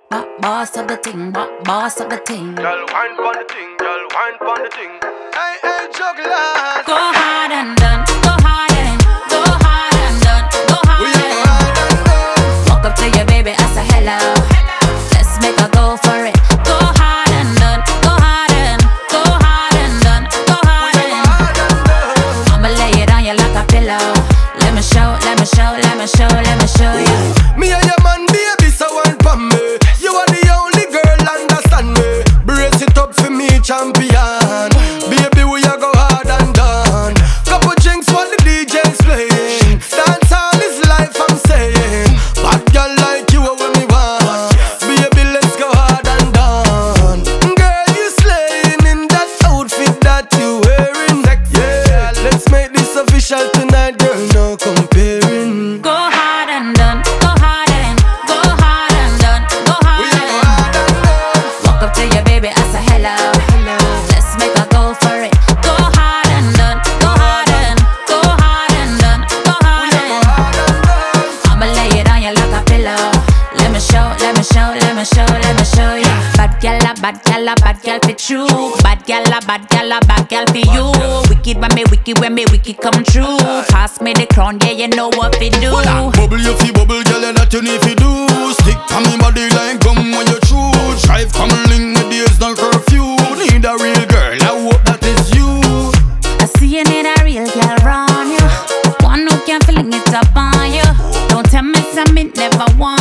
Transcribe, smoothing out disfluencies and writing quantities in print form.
Boss of the thing, boss of the thing. Girl, wine pon the thing, girl, wine pon the thing. Hey, hey, juggler. Go hard and done, go hard and go hard and done, go hard and walk up to your baby, I say hello. Let's make a go for it. Go hard and done, go hard and go hard and done, go hard and I'ma lay it on you like a pillow. Let me show, let me show, let me show, let me show you. Me and your man, baby, so one pon me. You are the only girl, understand me. Brace it up for me, champion. Baby, we a go hard and done. Couple drinks while the DJ's playing. Dance all is life, I'm saying. Bad girl like you are what me want. Baby, let's go hard and done. Girl, you slaying in that outfit that you wearing. Yeah, let's make this official tonight, girl, no comparing. Go hard and done, go hard and go hard and done, go hard and walk up to your baby, I say hello. Let's make a go for it. Go hard and done, go hard and go hard and done, go hard and I'ma lay it on you like a pillow. Let me show, let me show, let me show, let me show you. Bad gal, bad gal, bad gal for true. Bad gal, bad gal, bad gal for you. Wicked when me wicked come true. Pass me the crown, yeah, you know what to do. Bubble you fi bubble, girl, and that you need fi do. Stick to me body like gum when you chew. Drive come link, the days no curfew. Need a real girl, I hope that is you. I see you need a real girl around you, one who can fling it up on you. Don't tell me something never want